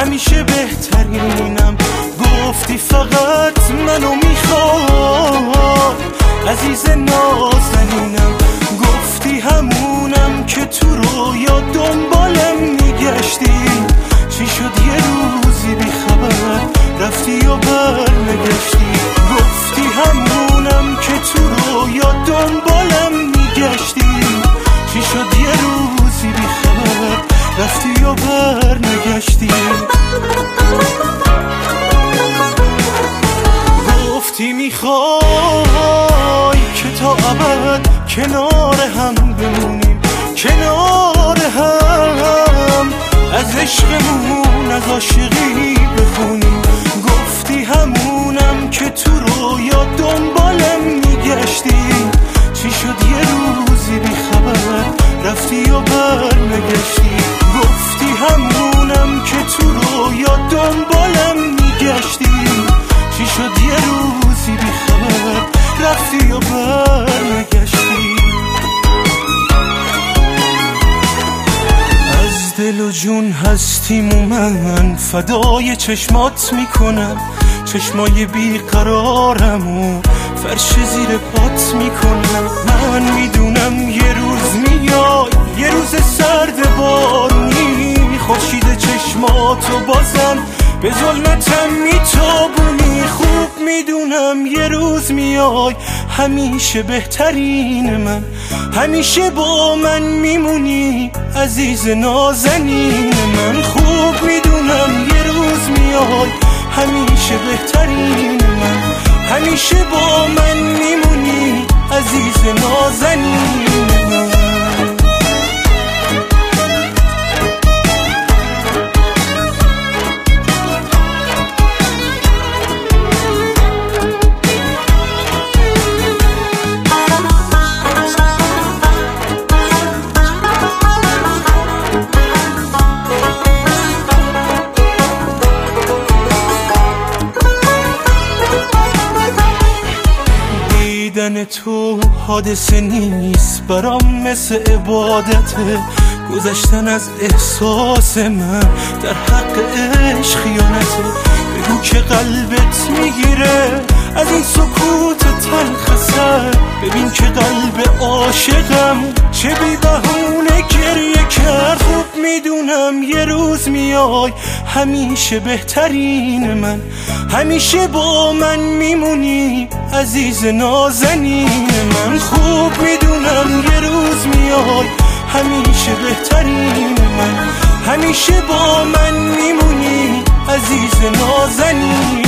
همیشه بهترینم. گفتی فقط منو میخوای عزیز نازنینم، گفتی همونم که تو رویا دنبالم میگشتی. چی شد یه روزی بی خبر رفتی و برنگشتی؟ گفتی همونم که تو رویا دنبالم میگشتی. چی شد یه روزی بی خبر رفتی و برنگشتی؟ گفتی میخوای که تا ابد کنار هم بمونیم، کنار هم از عشقمون از عاشقی بخونیم. گفتی همونم که تو رویا دنبالم میگشتی. چی شد یه روزی بی خبر رفتی و برنگشتی؟ گفتی همونم که تو رویا دنبالم میگشتی. چی شد یه روزی بی خبر رفتی و برنگشتی؟ از دل و جون هستیم و من فدای چشمات میکنم. چشمای بیقرارم و فرش زیر پات میکنم. من میدونم یه روز میای، یه روز سرد بارونی، خورشید چشماتو بازم به ظلمتم میتابونی. خوب میدونم یه روز میای، همیشه بهترین من، همیشه با من میمونی عزیز نازنین من. خوب میدونم یه روز میای، همیشه بهترین من، همیشه با من میمونی عزیز نازنین من. دیدن تو حادثه نیست برام، مثل عبادته. گذشتن از احساس من در حق عشق خیانته. بگو که قلبت میگیره از این سکوت تلخ سر، ببین که قلب عاشقم چه بی بهونه گریه کرد. خوب میدونم یه روز میای، همیشه بهترین من، همیشه با من میمونی عزیز نازنین من. خوب میدونم یه روز میای، همیشه بهترین من، همیشه با من میمونی عزیز نازنین.